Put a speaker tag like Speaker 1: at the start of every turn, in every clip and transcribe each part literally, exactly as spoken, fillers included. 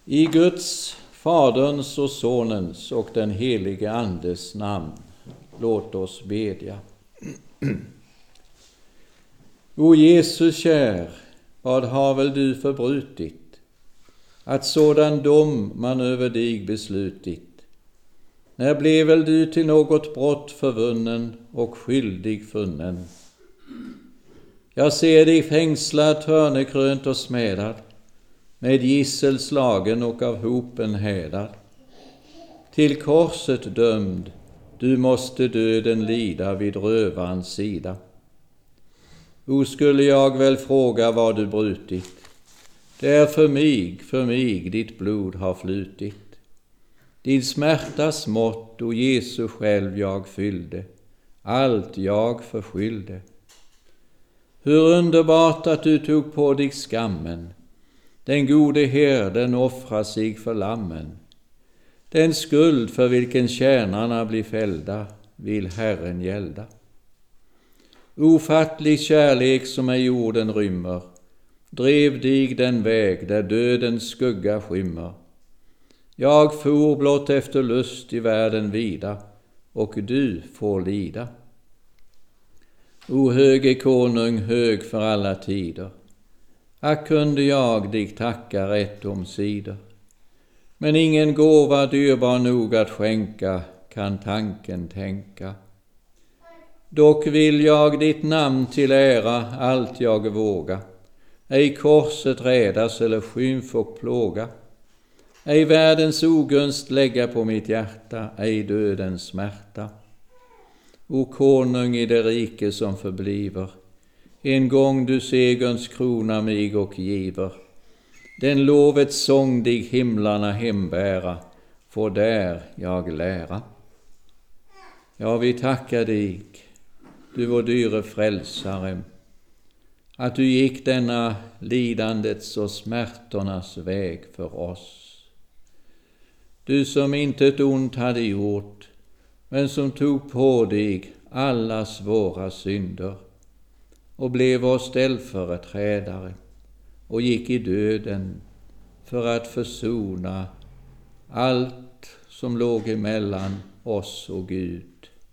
Speaker 1: I Guds, Faderns och Sonens och den helige Andes namn, låt oss bedja. O Jesus kär, vad har väl du förbrutit, att sådan dom man över dig beslutit? När blev väl du till något brott förvunnen och skyldig funnen? Jag ser dig fängslad, törnekrönt och smädad, med gissel slagen och av hopen hädad. Till korset dömd, du måste döden lida vid rövarens sida. O, skulle jag väl fråga vad du brutit, det är för mig, för mig ditt blod har flutit. Din smärtas mått, o Jesu själv jag fyllde, allt jag förskyllde. Hur underbart att du tog på dig skammen, den gode herden offrar sig för lammen. Den skuld för vilken tjänarna blir fällda vill Herren gälda. Ofattlig kärlek som ej jorden rymmer drev dig den väg där dödens skugga skymmer. Jag for blott efter lust i världen vida, och du får lida. O höge konung, hög för alla tider, ack kunde jag dig tacka rätt omsider. Men ingen gåva dyrbar nog att skänka kan tanken tänka. Dock vill jag ditt namn till ära allt jag våga, ej korset rädas eller skymf och plåga, ej världens ogunst lägga på mitt hjärta, ej dödens smärta. O konung i det rike som förbliver, en gång du segerns krona mig och giver, den lovets sång dig himlarna hembära, får där jag lära. Ja, vi tackar dig, du vår dyre frälsare, att du gick denna lidandets och smärtornas väg för oss. Du som inte ett ont hade gjort, men som tog på dig allas våra synder och blev vår ställföreträdare och gick i döden för att försona allt som låg emellan oss och Gud.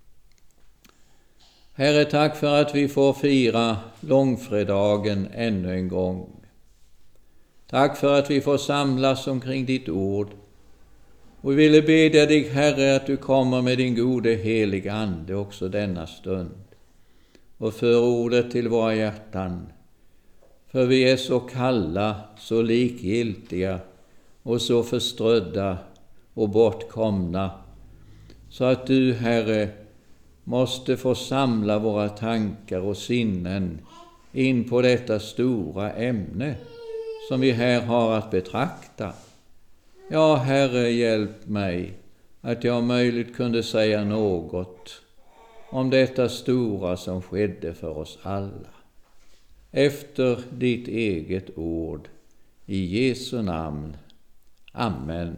Speaker 1: Herre, tack för att vi får fira långfredagen ännu en gång. Tack för att vi får samlas omkring ditt ord. Och vi ville bedja dig, Herre, att du kommer med din gode heliga ande också denna stund och för ordet till våra hjärtan. För vi är så kalla, så likgiltiga och så förströdda och bortkomna, så att du, Herre, måste få samla våra tankar och sinnen in på detta stora ämne som vi här har att betrakta. Ja, Herre, hjälp mig att jag möjligt kunde säga något om detta stora som skedde för oss alla. Efter ditt eget ord, i Jesu namn. Amen.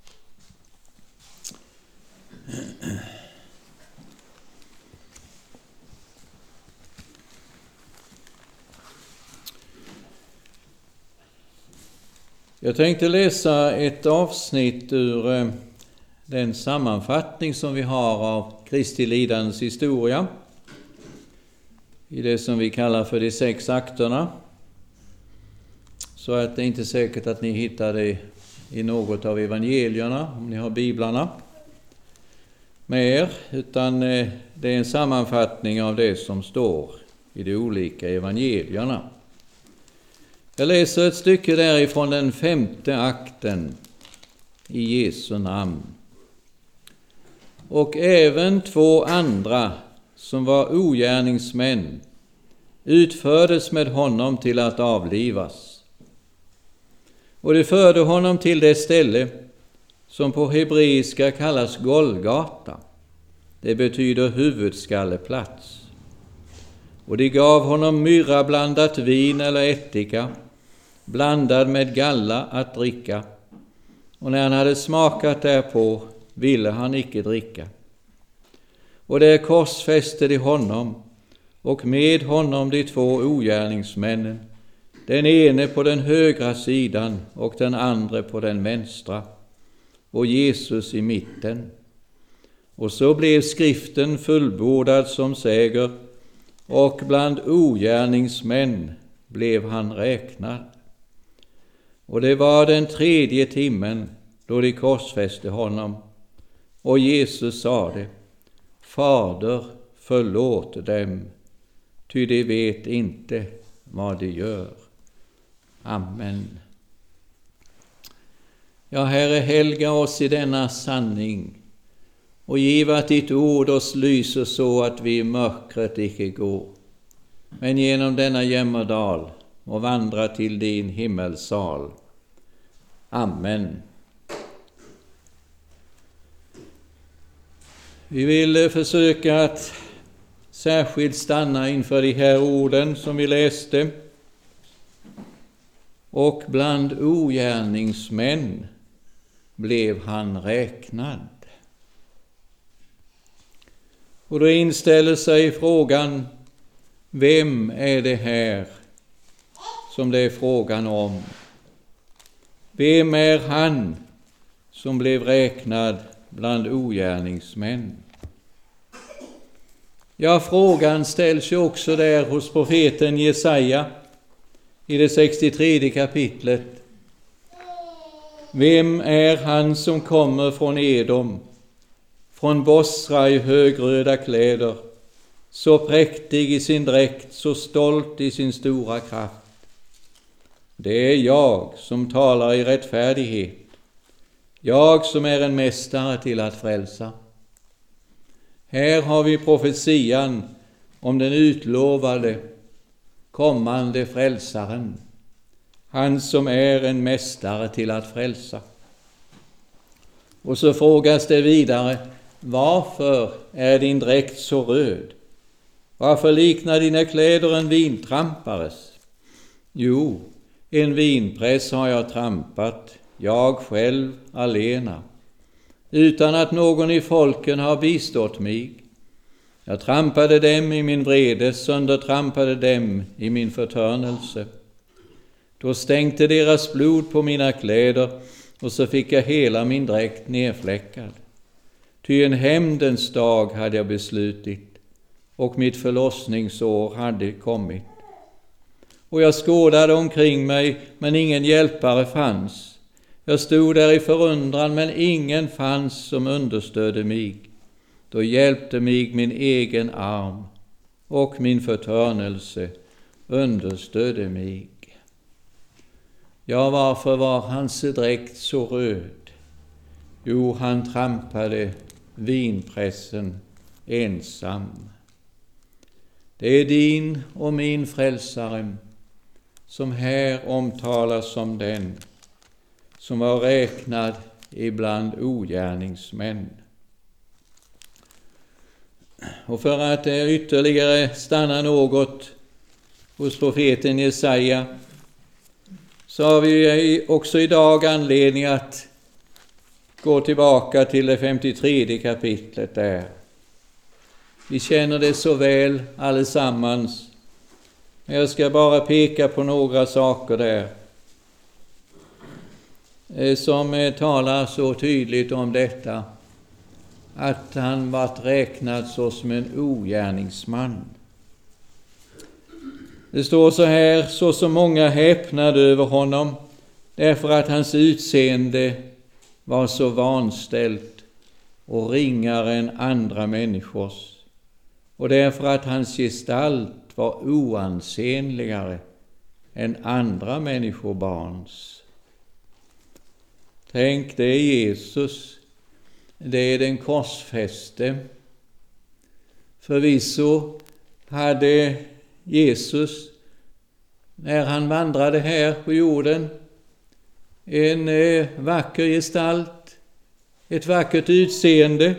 Speaker 1: Jag tänkte läsa ett avsnitt ur den sammanfattning som vi har av Kristi lidandets historia i det som vi kallar för de sex akterna. Så att det är inte säkert att ni hittar det i något av evangelierna om ni har biblarna med er, utan det är en sammanfattning av det som står i de olika evangelierna. Jag läser ett stycke därifrån den femte akten i Jesu namn. Och även två andra som var ogärningsmän utfördes med honom till att avlivas. Och de förde honom till det ställe som på hebreiska kallas Golgata. Det betyder huvudskalleplats. Och de gav honom myrra blandat vin eller ättika, blandad med galla att dricka. Och när han hade smakat därpå ville han icke dricka. Och där korsfäste de honom, och med honom de två ogärningsmännen, den ene på den högra sidan och den andra på den vänstra, och Jesus i mitten. Och så blev skriften fullbordad som säger, och bland ogärningsmän blev han räknad. Och det var den tredje timmen då de korsfäste honom, och Jesus sade: Fader, förlåt dem, ty de vet inte vad de gör. Amen. Ja, Herre, helga oss i denna sanning, och giv att ditt ord oss lyser så att vi i mörkret icke går, men genom denna jämmerdal och vandra till din himmelsal. Amen. Vi vill försöka att särskilt stanna inför de här orden som vi läste. Och bland ogärningsmän blev han räknad. Och då inställer sig frågan, vem är det här som det är frågan om? Vem är han som blev räknad bland ogärningsmän? Ja, frågan ställs ju också där hos profeten Jesaja i det sextiotredje kapitlet. Vem är han som kommer från Edom, från Bosra i högröda kläder, så präktig i sin dräkt, så stolt i sin stora kraft? Det är jag som talar i rättfärdighet, jag som är en mästare till att frälsa. Här har vi profetian om den utlovade kommande frälsaren, han som är en mästare till att frälsa. Och så frågas det vidare, varför är din dräkt så röd? Varför liknar dina kläder en vintrampares? Jo, en vinpress har jag trampat, jag själv alena, utan att någon i folken har bistått mig. Jag trampade dem i min vrede, söndertrampade dem i min förtörnelse. Då stänkte deras blod på mina kläder, och så fick jag hela min dräkt nerfläckad. Ty en hämndens dag hade jag beslutit, och mitt förlossningsår hade kommit. Och jag skådade omkring mig, men ingen hjälpare fanns. Jag stod där i förundran, men ingen fanns som understödde mig. Då hjälpte mig min egen arm, och min förtörnelse understödde mig. Ja, varför var hans dräkt så röd? Jo, han trampade vinpressen ensam. Det är din och min frälsare som här omtalas som den som var räknad ibland ogärningsmän. Och för att ytterligare stanna något hos profeten Jesaja, så har vi också idag anledning att gå tillbaka till det femtiotredje kapitlet där. Vi känner det så väl allesammans, men jag ska bara peka på några saker där som talar så tydligt om detta, att han varit räknad så som en ogärningsman. Det står så här, så som många häpnade över honom, därför att hans utseende var så vanställt och ringare än andra människors, och därför att hans gestalt var oansenligare än andra människobarns. Tänk, det är Jesus, det är den korsfäste. Förvisso hade Jesus, när han vandrade här på jorden, en eh, vacker gestalt, ett vackert utseende.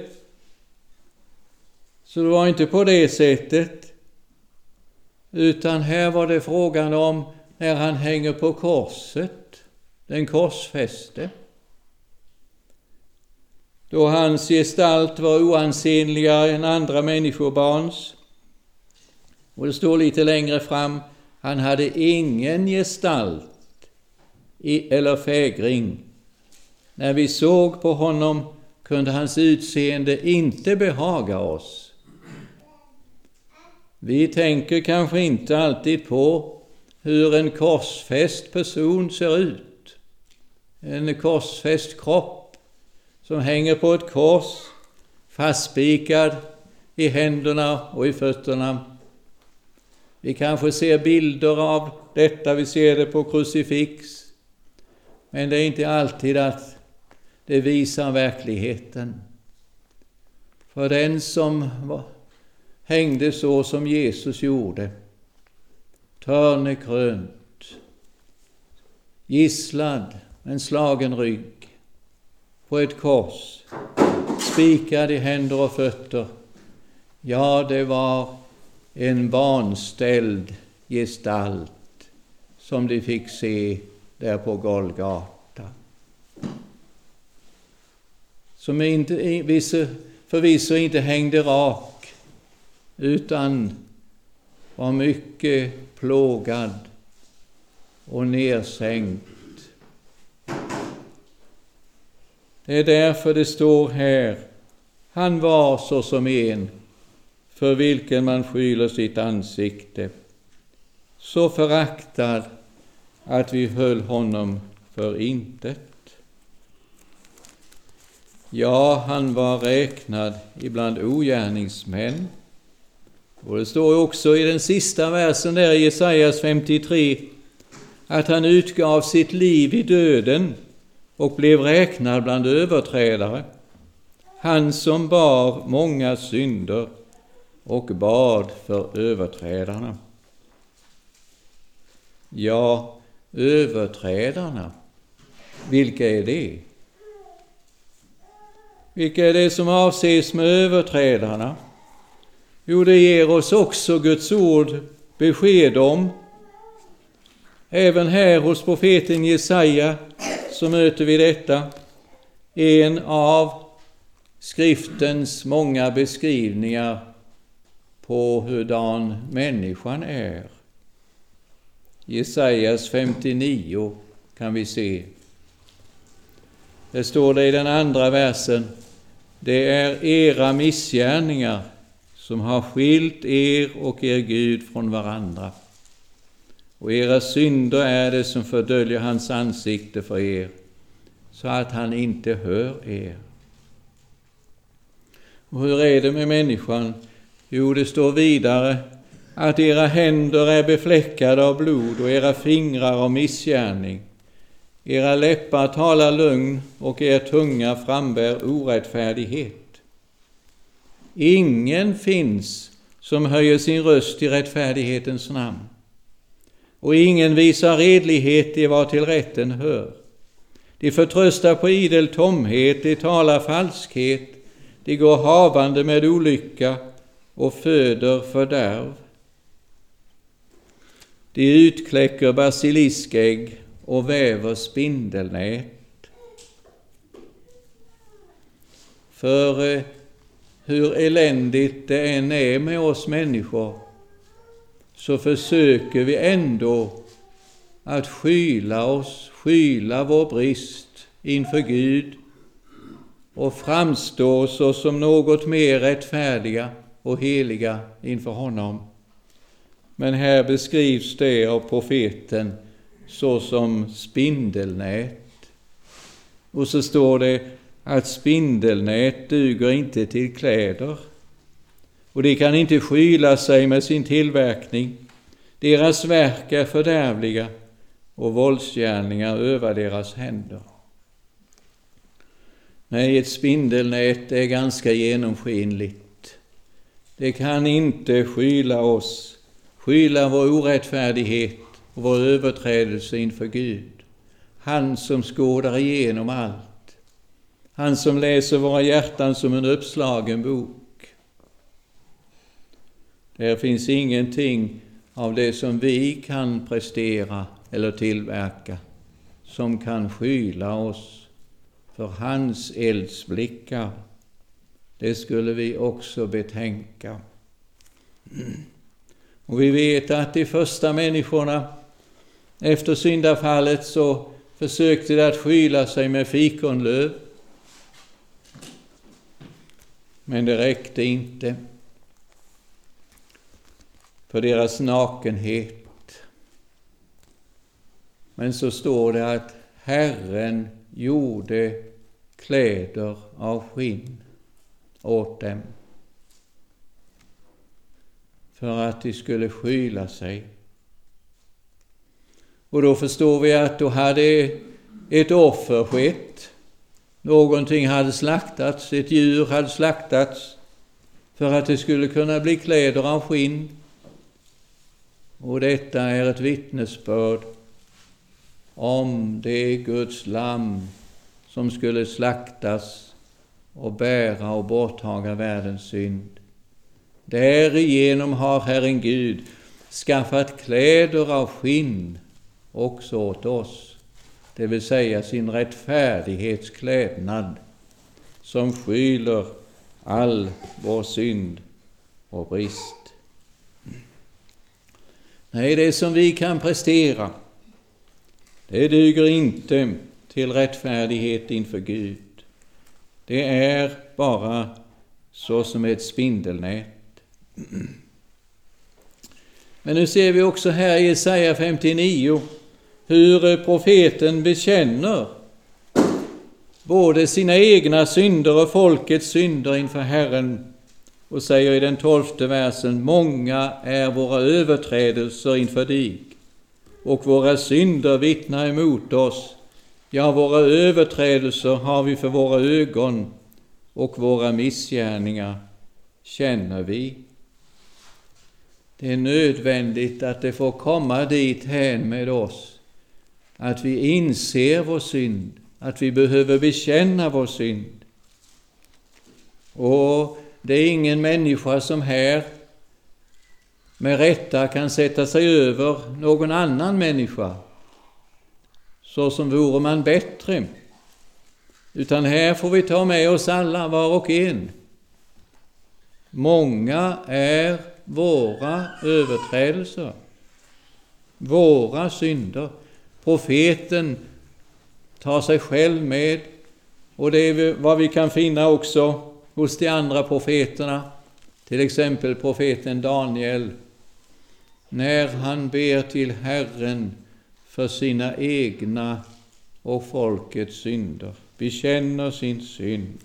Speaker 1: Så det var inte på det sättet, utan här var det frågan om när han hänger på korset, den korsfäste. Då hans gestalt var oansenligare än andra människobarns. Och det står lite längre fram, Han hade ingen gestalt eller fägring. När vi såg på honom kunde hans utseende inte behaga oss. Vi tänker kanske inte alltid på hur en korsfäst person ser ut. En korsfäst kropp som hänger på ett kors, fastspikad i händerna och i fötterna. Vi kanske ser bilder av detta, vi ser det på krucifix. Men det är inte alltid att det visar verkligheten. För den som hängde så som Jesus gjorde, törnekrönt, gisslad, en slagen rygg, på ett kors, spikad i händer och fötter. Ja, det var en vanställd gestalt som de fick se där på Golgata. Som inte, förvisso inte hängde rak, utan var mycket plågad och nersänkt. Det är därför det står här: han var så som en för vilken man skyler sitt ansikte, så föraktad att vi höll honom för intet. Ja, han var räknad ibland ogärningsmän. Och det står också i den sista versen där i Jesajas femtiotre att han utgav sitt liv i döden och blev räknad bland överträdare. Han som bar många synder och bad för överträdarna. Ja, överträdarna, vilka är det? Vilka är det som avses med överträdarna? Jo, det ger oss också Guds ord besked om. Även här hos profeten Jesaja så möter vi detta. En av skriftens många beskrivningar på hurdan människan är. Jesajas femtionio kan vi se. Det står det i den andra versen: det är era missgärningar som har skilt er och er Gud från varandra. Och era synder är det som fördöljer hans ansikte för er, så att han inte hör er. Och hur är det med människan? Jo, det står vidare att era händer är befläckade av blod och era fingrar av missgärning. Era läppar talar lögn och er tunga frambär orättfärdighet. Ingen finns som höjer sin röst i rättfärdighetens namn. Och ingen visar redlighet i vad till rätten hör. De förtröstar på idel tomhet, de talar falskhet, de går havande med olycka och föder fördärv. De utkläcker basiliskägg och väver spindelnät. För hur eländigt det än är med oss människor, så försöker vi ändå att skyla oss, skyla vår brist inför Gud och framstå så som något mer rättfärdiga och heliga inför honom. Men här beskrivs det av profeten så som spindelnät. Och så står det att spindelnät duger inte till kläder. Och de kan inte skyla sig med sin tillverkning. Deras verk är fördärvliga och våldsgärningar över deras händer. Nej, ett spindelnät är ganska genomskinligt. Det kan inte skyla oss, skyla vår orättfärdighet och vår överträdelse inför Gud. Han som skådar igenom allt. Han som läser våra hjärtan som en uppslagen bok. Där finns ingenting av det som vi kan prestera eller tillverka som kan skyla oss för hans eldsblickar. Det skulle vi också betänka. Och vi vet att de första människorna efter syndafallet så försökte de att skyla sig med fikonlöv. Men det räckte inte för deras nakenhet. Men så står det att Herren gjorde kläder av skinn åt dem för att de skulle skyla sig. Och då förstår vi att då hade ett offer skett. Någonting hade slaktats, ett djur hade slaktats för att det skulle kunna bli kläder av skinn. Och detta är ett vittnesbörd om det Guds lamm som skulle slaktas och bära och borttaga världens synd. Därigenom har Herren Gud skaffat kläder av skinn också åt oss, det vill säga sin rättfärdighetsklädnad som skyler all vår synd och brist. Nej, det som vi kan prestera, det duger inte till rättfärdighet inför Gud. Det är bara så som ett spindelnät. Men nu ser vi också här i Jesaja femtionio hur profeten bekänner både sina egna synder och folkets synder inför Herren och säger i den tolfte versen: många är våra överträdelser inför dig och våra synder vittnar emot oss. Ja, våra överträdelser har vi för våra ögon och våra missgärningar känner vi. Det är nödvändigt att det får komma dit hän med oss att vi inser vår synd, att vi behöver bekänna vår synd. Och det är ingen människa som här med rätta kan sätta sig över någon annan människa så som vore man bättre. Utan här får vi ta med oss alla, var och en. Många är våra överträdelser, våra synder. Profeten tar sig själv med, och det är vad vi kan finna också hos de andra profeterna. Till exempel profeten Daniel, när han ber till Herren för sina egna och folkets synder, bekänner sin synd.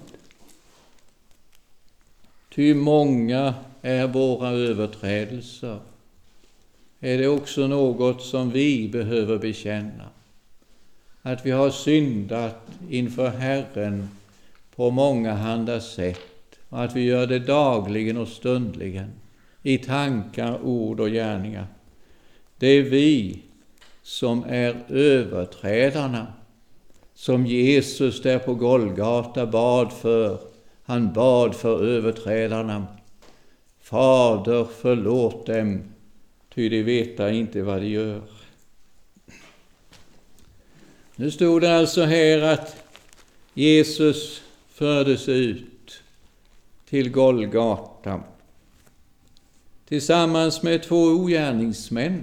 Speaker 1: Ty många är våra överträdelser. Är det också något som vi behöver bekänna? Att vi har syndat inför Herren på många handa sätt, och att vi gör det dagligen och stundligen i tankar, ord och gärningar. Det är vi som är överträdarna, som Jesus där på Golgata bad för. Han bad för överträdarna: Fader, förlåt dem, ty de veta inte vad de gör. Nu stod det alltså här att Jesus fördes ut till Golgata tillsammans med två ogärningsmän.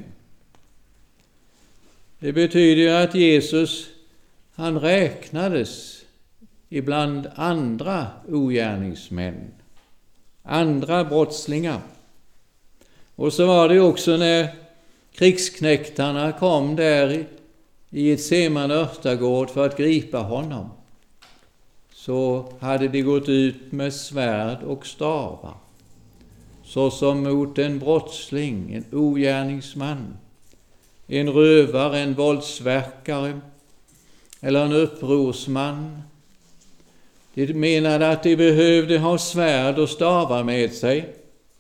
Speaker 1: Det betyder att Jesus, han räknades ibland andra ogärningsmän, andra brottslingar. Och så var det också när krigsknäktarna kom där i ett Getsemane örtagård för att gripa honom. Så hade de gått ut med svärd och stavar, såsom mot en brottsling, en ogärningsman, en rövare, en våldsverkare eller en upprorsman. De menade att de behövde ha svärd och stavar med sig.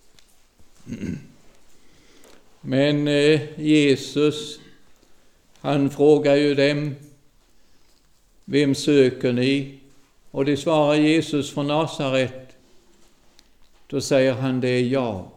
Speaker 1: Men eh, Jesus, han frågar ju dem: vem söker ni? Och det svarar Jesus från Nasaret. Då säger han: det är jag.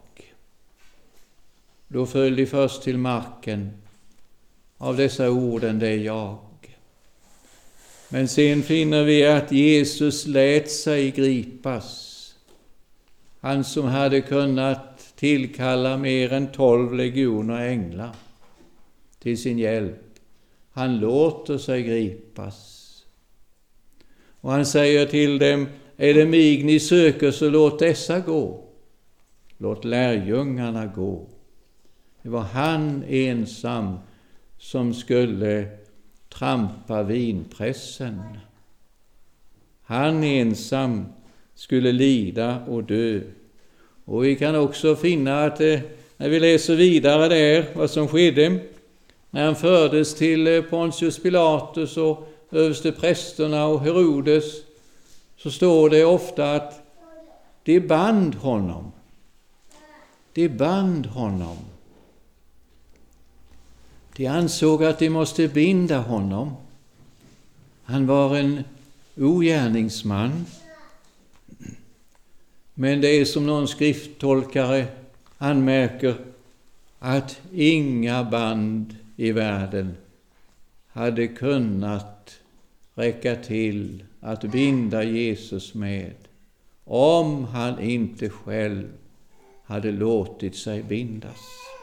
Speaker 1: Då föll de först till marken av dessa orden: det är jag. Men sen finner vi att Jesus lät sig gripas. Han som hade kunnat tillkallar mer än tolv legioner änglar till sin hjälp. Han låter sig gripas. Och han säger till dem, är det mig ni söker, så låt dessa gå. Låt lärjungarna gå. Det var han ensam som skulle trampa vinpressen. Han ensam skulle lida och dö. Och vi kan också finna att eh, när vi läser vidare där vad som skedde, när han fördes till Pontius Pilatus och översteprästerna och Herodes, så står det ofta att de band honom. De band honom. De ansåg att de måste binda honom. Han var en ogärningsman. Men det är som någon skrifttolkare anmärker, att inga band i världen hade kunnat räcka till att binda Jesus med, om han inte själv hade låtit sig bindas.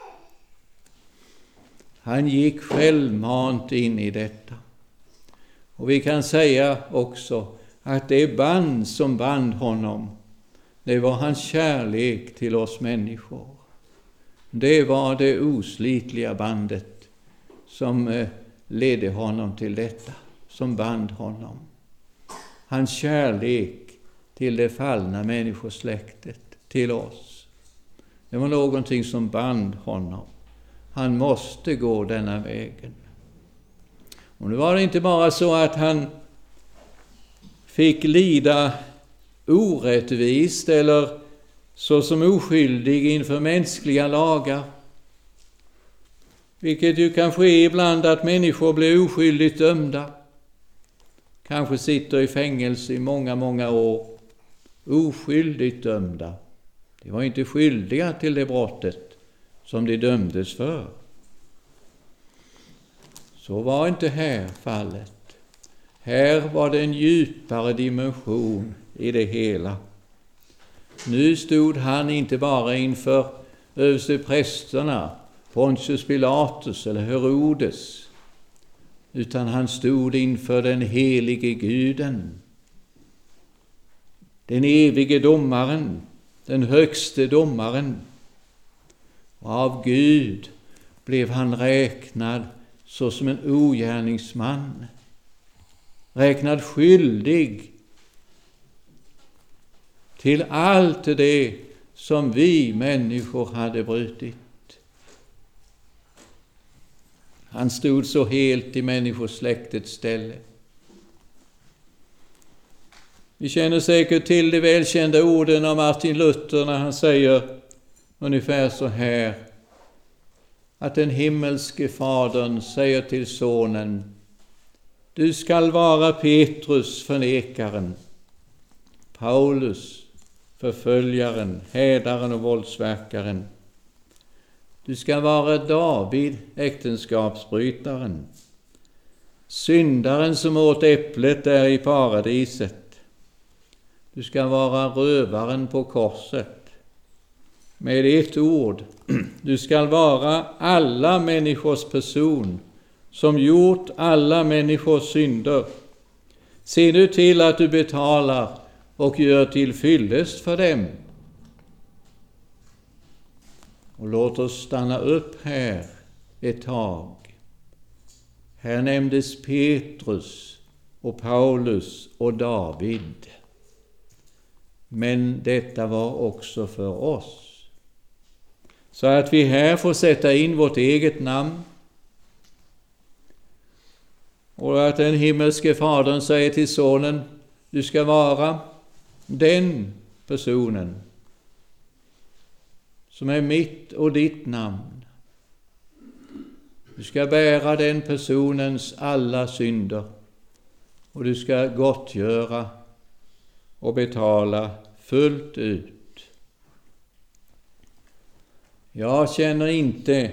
Speaker 1: Han gick självmant in i detta. Och vi kan säga också att det band som band honom, det var hans kärlek till oss människor. Det var det oslitliga bandet som ledde honom till detta, som band honom. Hans kärlek till det fallna människosläktet, till oss. Det var någonting som band honom. Han måste gå denna vägen. Och nu var det inte bara så att han fick lida orättvist eller så som oskyldig inför mänskliga lagar. Vilket ju kan ske ibland, att människor blir oskyldigt dömda. Kanske sitter i fängelse i många, många år. Oskyldigt dömda. De var inte skyldiga till det brottet som de dömdes för. Så var inte här fallet. Här var det en djupare dimension i det hela. Nu stod han inte bara inför översteprästerna, Pontius Pilatus eller Herodes, utan han stod inför den helige Guden, den evige domaren, den högste domaren. Och av Gud blev han räknad såsom en ogärningsman, räknad skyldig till allt det som vi människor hade brutit. Han stod så helt i människosläktets ställe. Vi känner säkert till de välkända orden av Martin Luther när han säger ungefär så här, att den himmelske fadern säger till sonen: du skall vara Petrus förnekaren, Paulus förföljaren, hädaren och våldsverkaren. Du ska vara David, äktenskapsbrytaren, syndaren som åt äpplet där i paradiset. Du ska vara rövaren på korset. Med ett ord, du ska vara alla människors person, som gjort alla människors synder. Se nu till att du betalar och gör till fyllest för dem. Och låt oss stanna upp här ett tag. Här nämndes Petrus och Paulus och David. Men detta var också för oss. Så att vi här får sätta in vårt eget namn. Och att den himmelske fadern säger till sonen: du ska vara den personen som är mitt och ditt namn. Du ska bära den personens alla synder. Och du ska gottgöra och betala fullt ut. Jag känner inte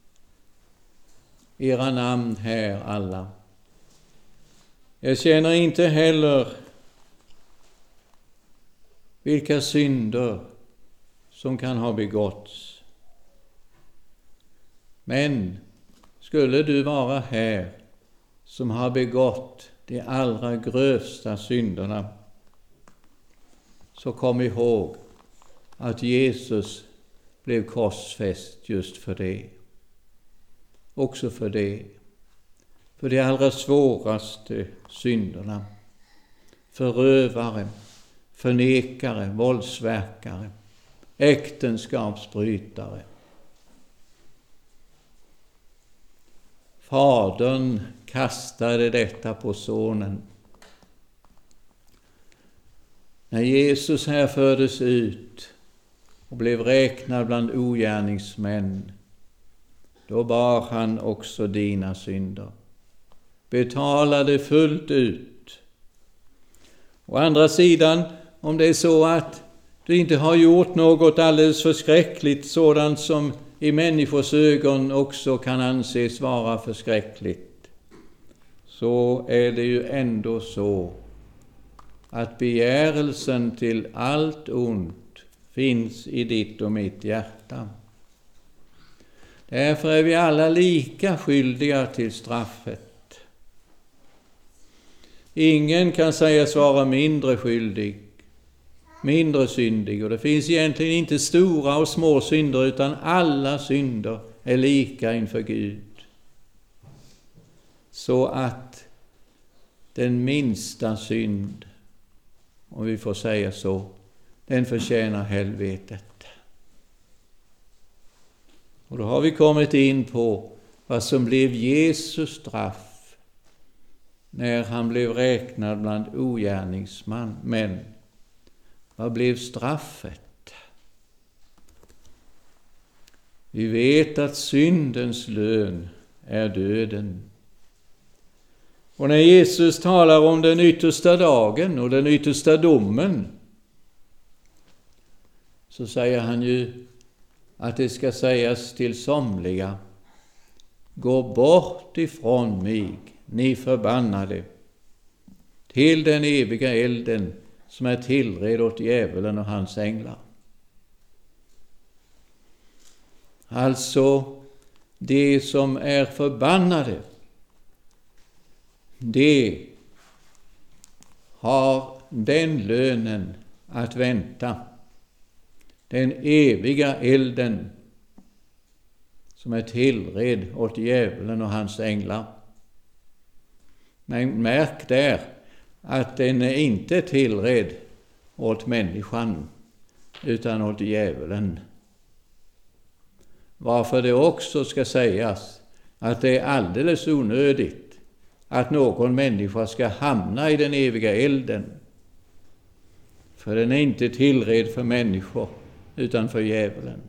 Speaker 1: era namn här alla. Jag känner inte heller vilka synder som kan ha begåtts. Men skulle du vara här som har begått de allra grövsta synderna, så kom ihåg att Jesus blev korsfäst just för det. Också för det. För de allra svåraste synderna. Förövare, förnekare, våldsverkare, äktenskapsbrytare. Fadern kastade detta på sonen. När Jesus här fördes ut och blev räknad bland ogärningsmän, då bar han också dina synder. Betalade fullt ut. Å andra sidan, om det är så att du inte har gjort något alldeles förskräckligt, sådant som i människors ögon också kan anses vara förskräckligt, så är det ju ändå så att begärelsen till allt ont finns i ditt och mitt hjärta. Därför är vi alla lika skyldiga till straffet. Ingen kan sägas vara mindre skyldig, mindre syndig, och det finns egentligen inte stora och små synder, utan alla synder är lika inför Gud. Så att den minsta synd, om vi får säga så, den förtjänar helvetet. Och då har vi kommit in på vad som blev Jesus straff när han blev räknad bland ogärningsmän. Men vad blev straffet? Vi vet att syndens lön är döden. Och när Jesus talar om den yttersta dagen och den yttersta domen, så säger han ju att det ska sägas till somliga: gå bort ifrån mig, ni förbannade, till den eviga elden som är tillred åt djävulen och hans änglar. Alltså, det som är förbannade, det har den lönen att vänta. Den eviga elden som är tillred åt djävulen och hans änglar. Men märk där att den är inte tillred åt människan utan åt djävulen. Varför det också ska sägas att det är alldeles onödigt att någon människa ska hamna i den eviga elden. För den är inte tillred för människor utan för djävulen.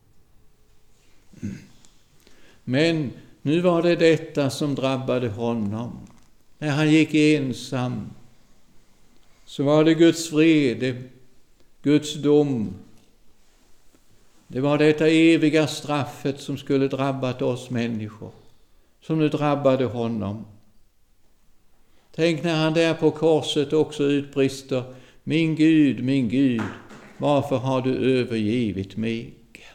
Speaker 1: Men nu var det detta som drabbade honom. När han gick ensam, så var det Guds vrede, Guds dom. Det var detta eviga straffet som skulle drabbat oss människor, som nu drabbade honom. Tänk när han där på korset också utbrister: min Gud, min Gud, varför har du övergivit mig?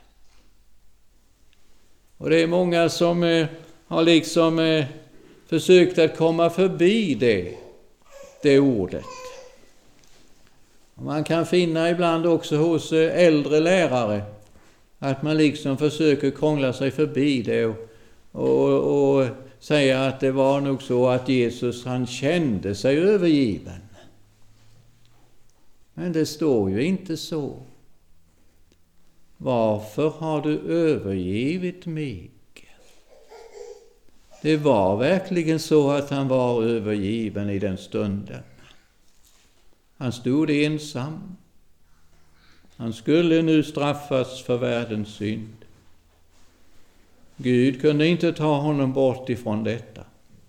Speaker 1: Och det är många som eh, har liksom eh, försökt att komma förbi det, det ordet. Och man kan finna ibland också hos eh, äldre lärare att man liksom försöker krångla sig förbi det och, och, och säga att det var nog så att Jesus, han kände sig övergiven. Men det står ju inte så. Varför har du övergivit mig? Det var verkligen så att han var övergiven i den stunden. Han stod ensam. Han skulle nu straffas för världens synd. Gud kunde inte ta honom bort ifrån detta,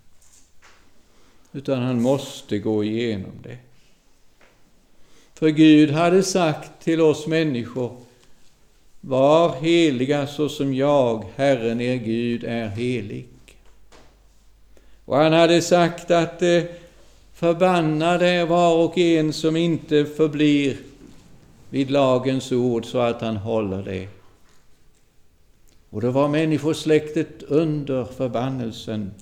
Speaker 1: utan han måste gå igenom det. För Gud hade sagt till oss människor: var heliga så som jag, Herren er Gud, är helig. Och han hade sagt att eh, förbannad är var och en som inte förblir vid lagens ord så att han håller det. Och då var människosläktet under förbannelsen.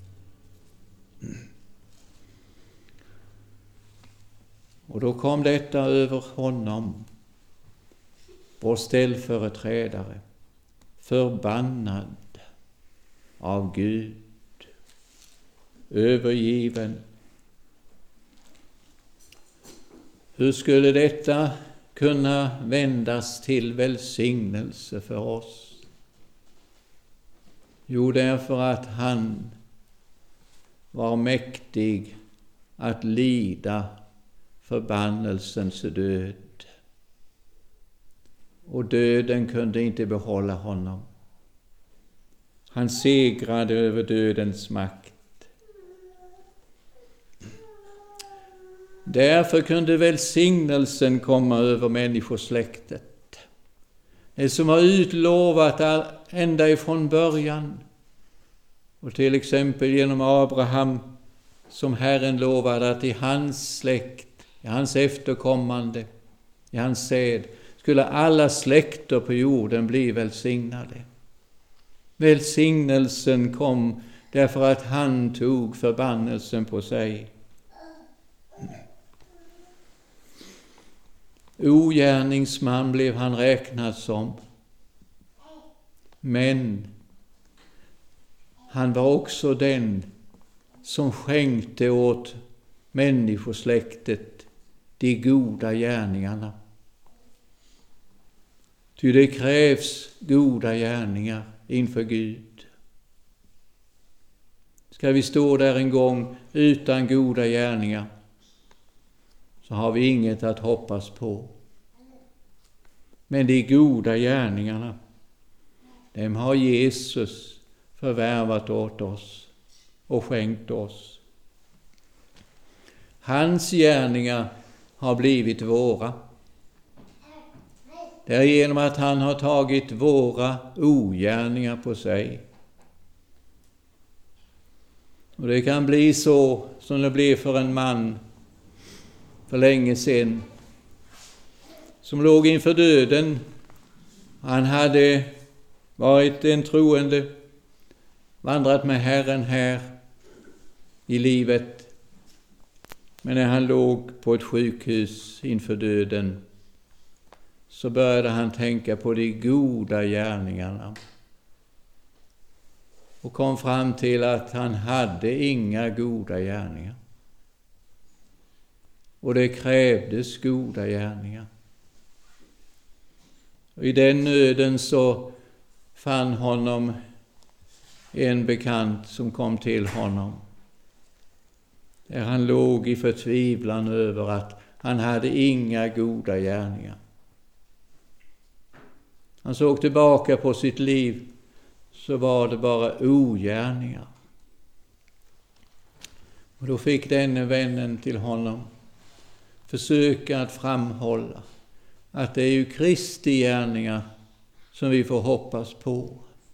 Speaker 1: Och då kom detta över honom, vår ställföreträdare, förbannad av Gud, övergiven. Hur skulle detta kunna vändas till välsignelse för oss? Jo, därför att han var mäktig att lida förbannelsens död. Och döden kunde inte behålla honom. Han segrade över dödens makt. Därför kunde välsignelsen komma över människosläktet. Det som var utlovat ända ifrån början. Och till exempel genom Abraham som Herren lovade att i hans släkt, i hans efterkommande, i hans säd skulle alla släkter på jorden bli välsignade. Välsignelsen kom därför att han tog förbannelsen på sig. Ogärningsman blev han räknad som. Men han var också den som skänkte åt människosläktet de goda gärningarna. Ty det krävs goda gärningar inför Gud. Ska vi stå där en gång utan goda gärningar, så har vi inget att hoppas på. Men de goda gärningarna, dem har Jesus förvärvat åt oss och skänkt oss. Hans gärningar har blivit våra. Det är genom att han har tagit våra ogärningar på sig. Och det kan bli så som det blev för en man för länge sedan, som låg inför döden. Han hade varit en troende, vandrat med Herren här i livet. Men när han låg på ett sjukhus inför döden, så började han tänka på de goda gärningarna. Och kom fram till att han hade inga goda gärningar. Och det krävdes goda gärningar. Och i den nöden så fann honom en bekant som kom till honom. Där han låg i förtvivlan över att han hade inga goda gärningar. Han såg tillbaka på sitt liv, så var det bara ogärningar. Och då fick denne vännen till honom försöka att framhålla att det är ju Kristi gärningar som vi får hoppas på.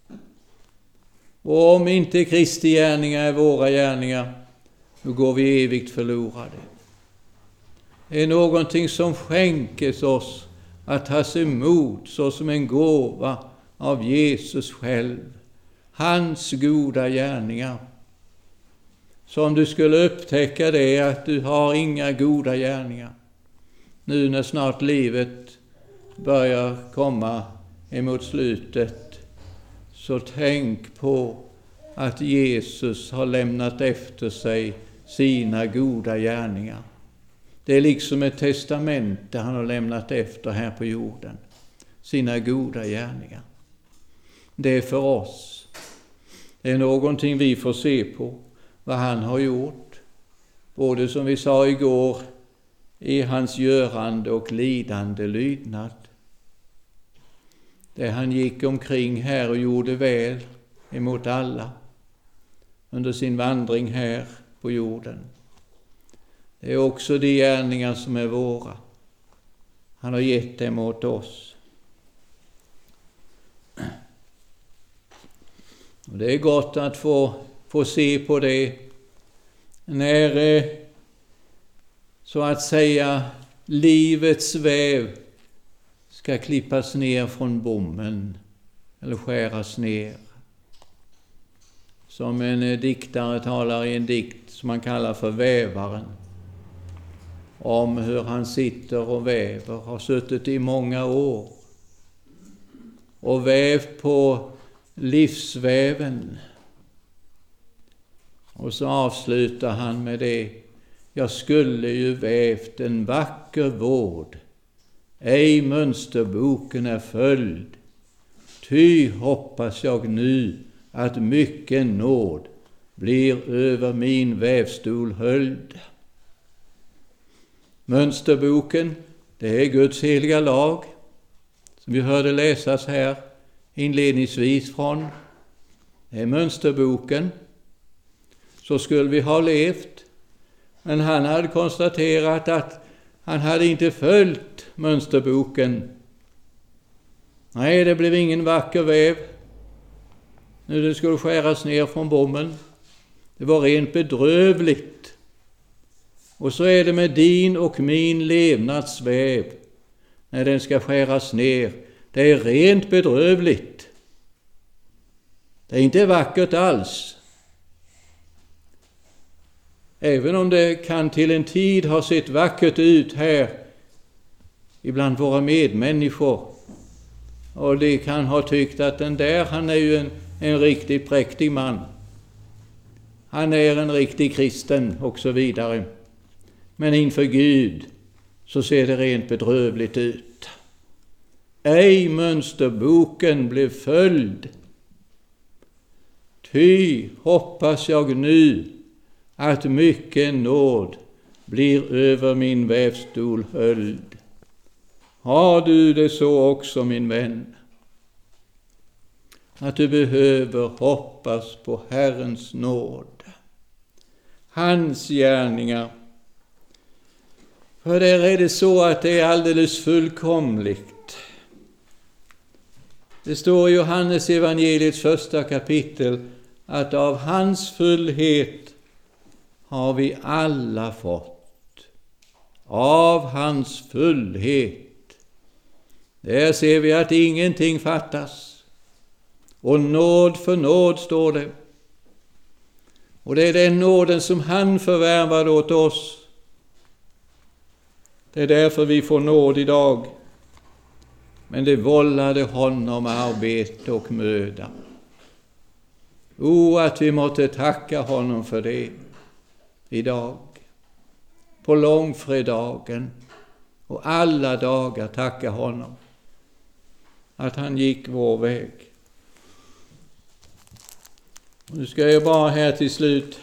Speaker 1: Och om inte Kristi gärningar är våra gärningar, då går vi evigt förlorade. Det är någonting som skänkes oss att tas emot så som en gåva av Jesus själv. Hans goda gärningar. Så om du skulle upptäcka det, att du har inga goda gärningar, nu när snart livet börjar komma emot slutet, så tänk på att Jesus har lämnat efter sig sina goda gärningar. Det är liksom ett testamente han har lämnat efter här på jorden. Sina goda gärningar. Det är för oss. Det är någonting vi får se på. Vad han har gjort. Både som vi sa igår, i hans görande och lidande lydnad. Det han gick omkring här och gjorde väl emot alla under sin vandring här på jorden. Det är också de gärningar som är våra. Han har gett dem åt oss. Och det är gott att få, få se på det när, så att säga, livets väv ska klippas ner från bommen eller skäras ner. Som en diktare talar i en dikt som man kallar för Vävaren. Om hur han sitter och väver, har suttit i många år. Och vävt på livsväven. Och så avslutar han med det. Jag skulle ju vävt en vacker vård. Ej mönsterboken är följd. Ty hoppas jag nu att mycket nåd blir över min vävstol höljd. Mönsterboken, det är Guds heliga lag, som vi hörde läsas här inledningsvis från. Det är mönsterboken. Så skulle vi ha levt. Men han hade konstaterat att han hade inte följt mönsterboken. Nej, det blev ingen vacker väv. Nu det skulle skäras ner från bommen. Det var rent bedrövligt. Och så är det med din och min levnadsväv. När den ska skäras ner. Det är rent bedrövligt. Det är inte vackert alls. Även om det kan till en tid ha sett vackert ut här ibland våra medmänniskor. Och de kan ha tyckt att den där, han är ju en, en riktigt präktig man. Han är en riktig kristen och så vidare. Men inför Gud så ser det rent bedrövligt ut. Ej mönsterboken blev följd. Ty hoppas jag nu att mycket nåd blir över min vävstol höljd. Har du det så också, min vän? Att du behöver hoppas på Herrens nåd. Hans gärningar. För där är det så att det är alldeles fullkomligt. Det står i Johannes evangeliets första kapitel att av hans fullhet har vi alla fått. Av hans fullhet. Där ser vi att ingenting fattas. Och nåd för nåd står det. Och det är den nåden som han förvärvade åt oss. Det är därför vi får nåd idag. Men det vållade honom arbete och möda. O, att vi måtte tacka honom för det idag. På långfredagen och alla dagar tacka honom. Att han gick vår väg. Och nu ska jag bara här till slut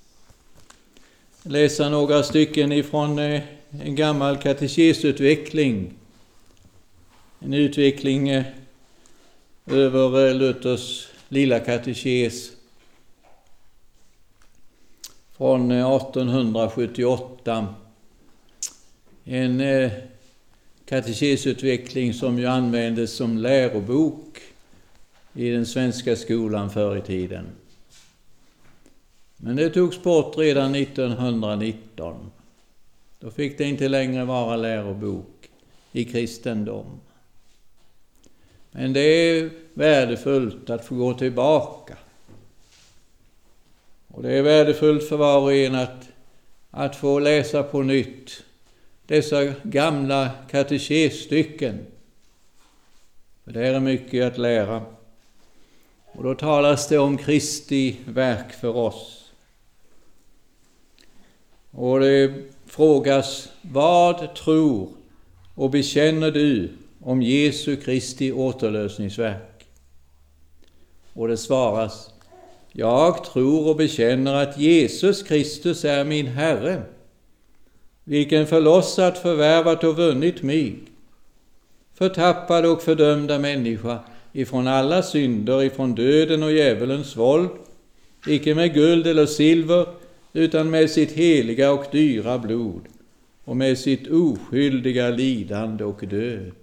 Speaker 1: läsa några stycken ifrån en gammal katekesutveckling. En utveckling över Luthers lilla katekes från artonhundrasjuttioåtta. En katekesutveckling som ju användes som lärobok i den svenska skolan förr i tiden. Men det togs bort redan nittonhundranitton. Då fick det inte längre vara lärobok i kristendom. Men det är värdefullt att få gå tillbaka. Och det är värdefullt för var och en att, att få läsa på nytt dessa gamla katekesstycken. För det är mycket att lära. Och då talas det om Kristi verk för oss. Och det frågas, vad tror och bekänner du om Jesu Kristi återlösningsverk? Och det svaras, jag tror och bekänner att Jesus Kristus är min Herre, vilken förlossat, förvärvat och vunnit mig, förtappad och fördömda människa, ifrån alla synder, ifrån döden och djävulens våld, icke med guld eller silver, utan med sitt heliga och dyra blod, och med sitt oskyldiga lidande och död.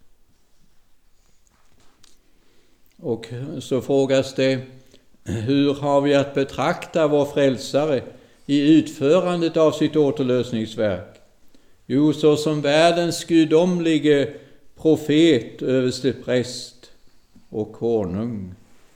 Speaker 1: Och så frågas det, hur har vi att betrakta vår frälsare i utförandet av sitt återlösningsverk? Jo, så som världens gudomlige profet, överstepräst och konung.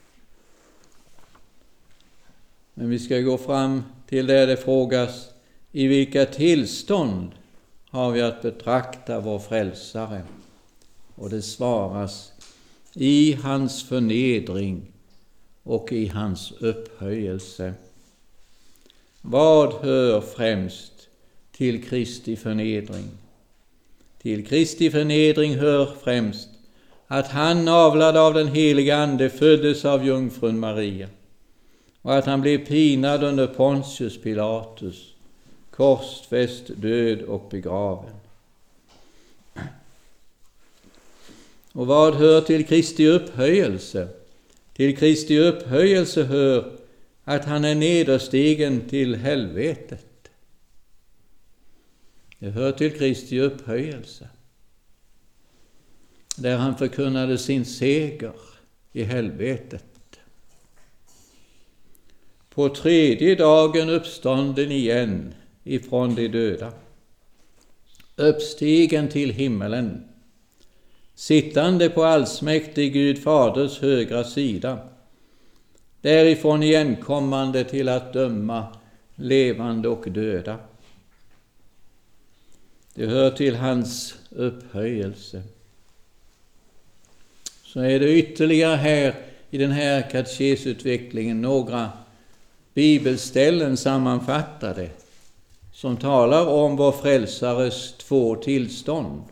Speaker 1: Men vi ska gå fram till där det frågas: i vilka tillstånd har vi att betrakta vår frälsare? Och det svaras: i hans förnedring och i hans upphöjelse. Vad hör främst till Kristi förnedring? Till Kristi förnedring hör främst att han, avlad av den heliga ande, föddes av jungfrun Maria, och att han blev pinad under Pontius Pilatus, korsfäst, död och begraven. Och vad hör till Kristi upphöjelse? Till Kristi upphöjelse hör att han är nederstigen till helvetet. Det hör till Kristi upphöjelse, där han förkunnade sin seger i helvetet. På tredje dagen uppstånden igen ifrån de döda, uppstigen till himmelen, sittande på allsmäktig Gud faders högra sida, därifrån igenkommande till att döma levande och döda. Det hör till hans upphöjelse. Så är det ytterligare här i den här katekesutvecklingen några bibelställen sammanfattade som talar om vår frälsares två tillstånd.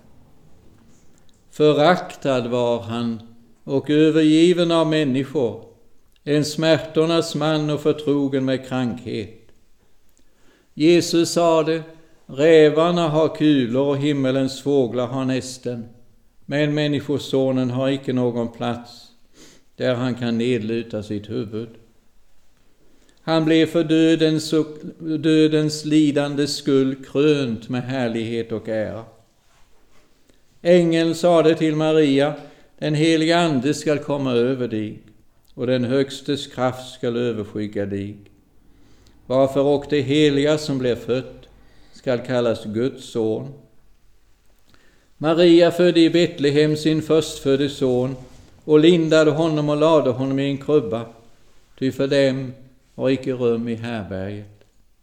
Speaker 1: Föraktad var han och övergiven av människor, en smärtornas man och förtrogen med krankhet. Jesus sade: rävarna har kulor och himmelens fåglar har nästen, men människosonen har icke någon plats där han kan nedluta sitt huvud. Han blev för dödens, och, dödens lidande skull krönt med härlighet och ära. Ängeln sade till Maria: den heliga ande skall komma över dig, och den högstes kraft skall överskygga dig. Varför och det heliga som blev fött skall kallas Guds son. Maria födde i Betlehem sin förstfödde son och lindade honom och lade honom i en krubba, ty för dem var icke rum i härberget.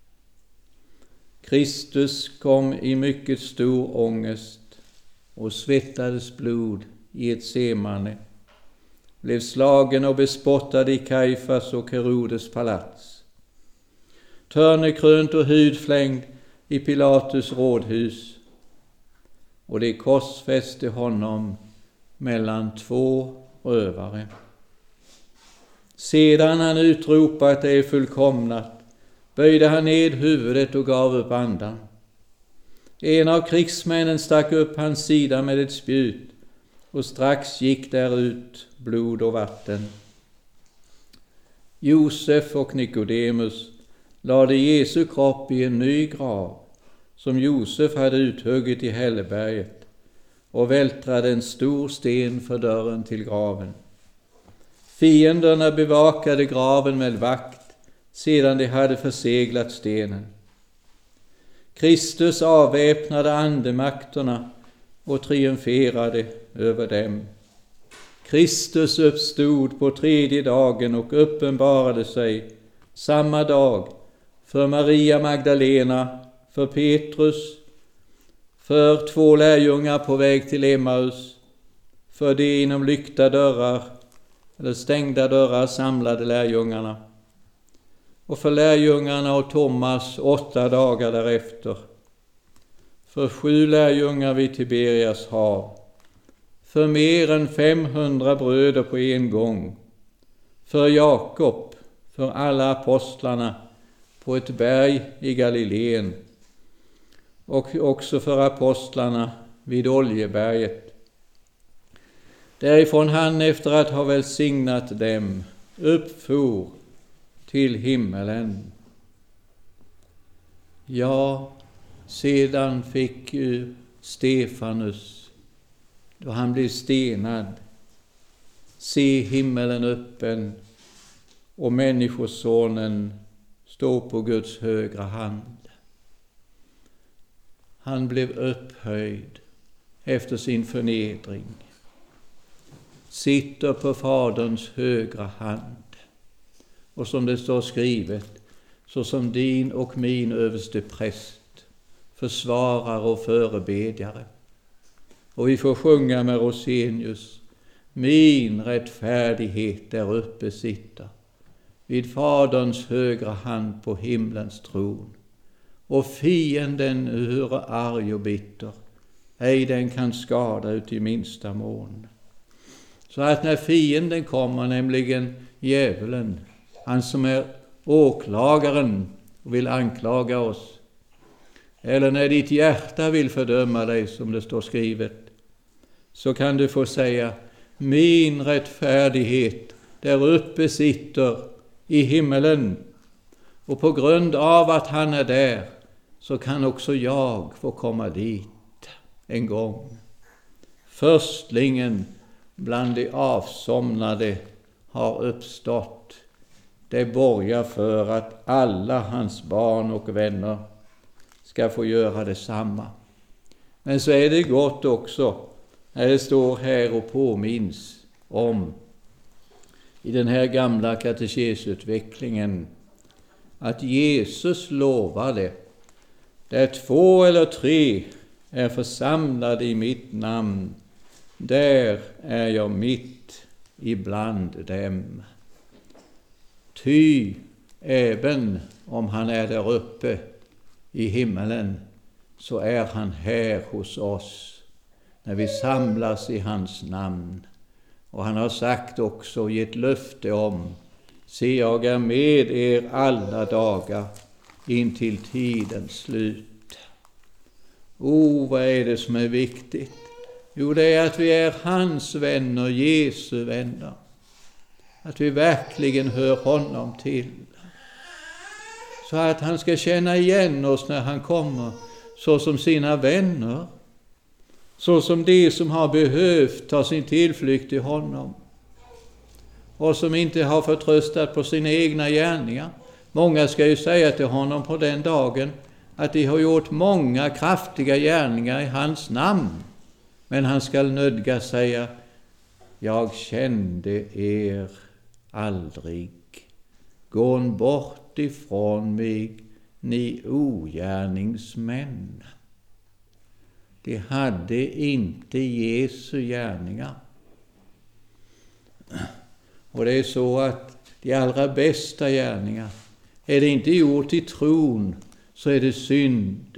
Speaker 1: Kristus kom i mycket stor ångest och svettades blod i ett semane, blev slagen och bespottad i Kajfas och Herodes palats, törnekrönt och hudflängd i Pilatus rådhus, och de korsfäste honom mellan två rövare. Sedan han utropat det är fullkomnat, böjde han ned huvudet och gav upp andan. En av krigsmännen stack upp hans sida med ett spjut, och strax gick där ut blod och vatten. Josef och Nikodemus lade Jesu kropp i en ny grav, som Josef hade uthuggit i hälleberget, och vältrade en stor sten för dörren till graven. Fienderna bevakade graven med vakt, sedan de hade förseglat stenen. Kristus avväpnade andemakterna och triumferade över dem. Kristus uppstod på tredje dagen och uppenbarade sig samma dag för Maria Magdalena, för Petrus, för två lärjungar på väg till Emmaus, för de inom lyckta dörrar eller stängda dörrar samlade lärjungarna, och för lärjungarna och Thomas åtta dagar därefter, för sju lärjungar vid Tiberias hav, för mer än femhundra bröder på en gång, för Jakob, för alla apostlarna på ett berg i Galileen, och också för apostlarna vid Oljeberget. Därifrån han, efter att ha välsignat dem, uppfor till himmelen. Ja, sedan fick ju Stefanus, då han blev stenad, se himmelen öppen och människosonen stå på Guds högra hand. Han blev upphöjd efter sin förnedring, sitter på Faderns högra hand. Och som det står skrivet, så som din och min överste präst, försvarare och förebedjare. Och vi får sjunga med Rosenius: min rättfärdighet där uppe sitter, vid Faderns högra hand på himlens tron. Och fienden hur arg och bitter, ej den kan skada ut i minsta mån. Så att när fienden kommer, nämligen djävulen, han som är åklagaren och vill anklaga oss, eller när ditt hjärta vill fördöma dig, som det står skrivet, så kan du få säga: min rättfärdighet där uppe sitter i himmelen, och på grund av att han är där så kan också jag få komma dit en gång. Förstlingen bland de avsomnade har uppstått. Det borgar för att alla hans barn och vänner ska få göra detsamma. Men så är det gott också när det står här och påminns om i den här gamla katekesutvecklingen att Jesus lovade: där två eller tre är församlade i mitt namn, där är jag mitt ibland dem. Ty även om han är där uppe i himmelen, så är han här hos oss när vi samlas i hans namn. Och han har sagt också och gett löfte om: se, jag är med er alla dagar in till tidens slut. O, vad är det som är viktigt? Jo, det är att vi är hans vänner, Jesu vänner. Att vi verkligen hör honom till. Så att han ska känna igen oss när han kommer, så som sina vänner. Så som de som har behövt ta sin tillflykt till honom. Och som inte har förtröstat på sina egna gärningar. Många ska ju säga till honom på den dagen att de har gjort många kraftiga gärningar i hans namn. Men han ska nödgas säga: jag kände er aldrig. Gå bort ifrån mig, ni ogärningsmän. De hade inte Jesu gärningar. Och det är så att de allra bästa gärningar, är det inte gjort i tron, så är det synd.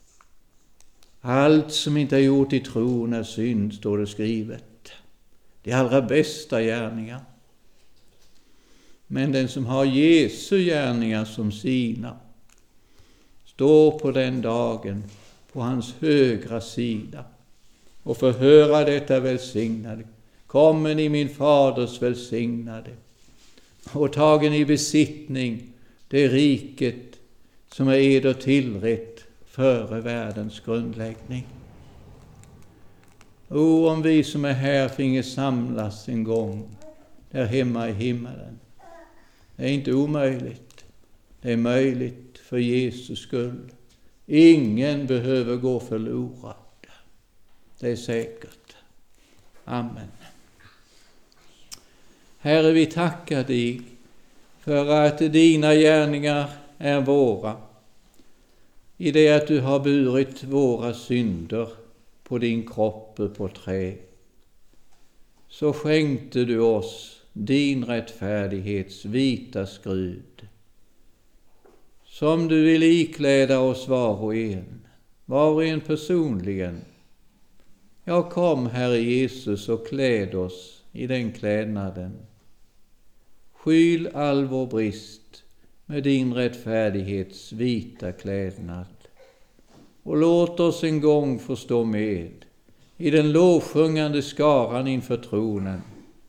Speaker 1: Allt som inte är gjort i tron är synd, står det skrivet. De allra bästa gärningar. Men den som har Jesu gärningar som sina, står på den dagen på hans högra sida och får höra detta välsignade: kommer ni min faders välsignade och tagen i besittning det riket som är eder tillrätt före världens grundläggning. O, om vi som är här finge samlas en gång där hemma i himmelen. Det är inte omöjligt. Det är möjligt för Jesus skull. Ingen behöver gå förlorad. Det är säkert. Amen. Herre, vi tackar dig för att dina gärningar är våra. I det att du har burit våra synder på din kropp på trä, så skänkte du oss din rättfärdighets vita skrud, som du vill ikläda oss var och en, var och en personligen. Ja, kom, Herre Jesus, och kläd oss i den klädnaden. Skyl all vår brist med din rättfärdighets vita klädnad. Och låt oss en gång få stå med i den lovsjungande skaran inför tronen.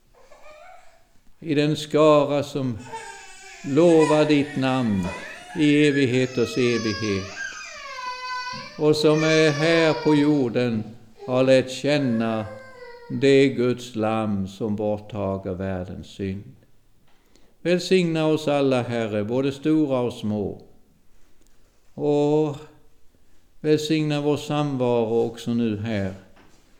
Speaker 1: I den skara som lovar ditt namn i evigheters evighet. Och som är här på jorden har lärt känna det Guds lamm som borttager världens synd. Välsigna oss alla, Herre, både stora och små. Och välsigna vår samvaro också nu här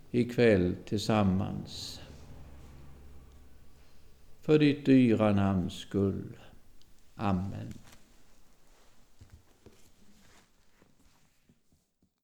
Speaker 1: ikväll tillsammans. För ditt dyra namns skull. Amen.